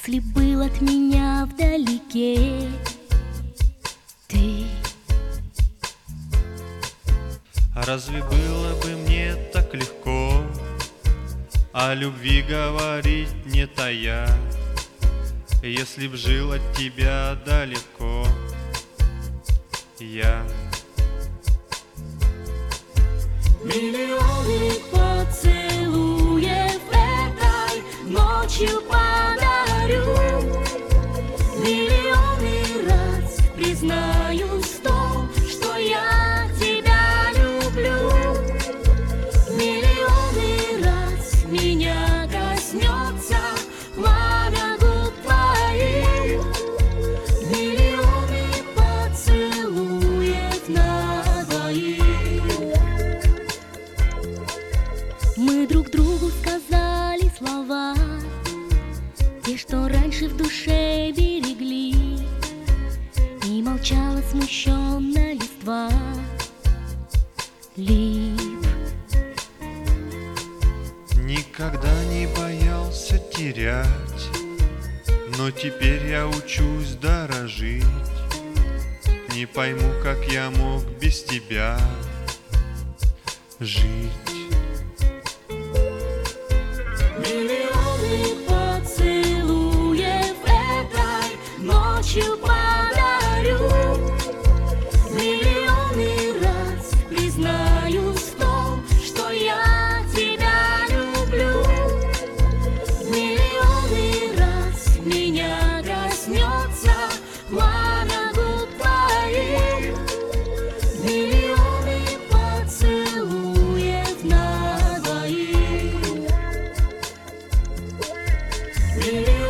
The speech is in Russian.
Если был от меня вдалеке ты. А разве было бы мне так легко о любви говорить не тая, если б жил от тебя далеко я? Миллионы поцелуев этой ночью подарю, миллионы раз признаюсь в том, что я тебя люблю. Миллионы раз меня коснется пламя губ твоих, миллионы поцелуев на двоих. Мы друг другу сказали слова, те, что раньше в душе берегли, и молчала смущенно листва лип. Никогда не боялся терять, но теперь я учусь дорожить. Не пойму, как я мог без тебя жить. Миллионы поцелуев этой ночью подарю, миллионы раз признаюсь в том, что я тебя люблю. Миллионы раз меня коснется пламя губ твоих, миллионы поцелуев на двоих. Миллионы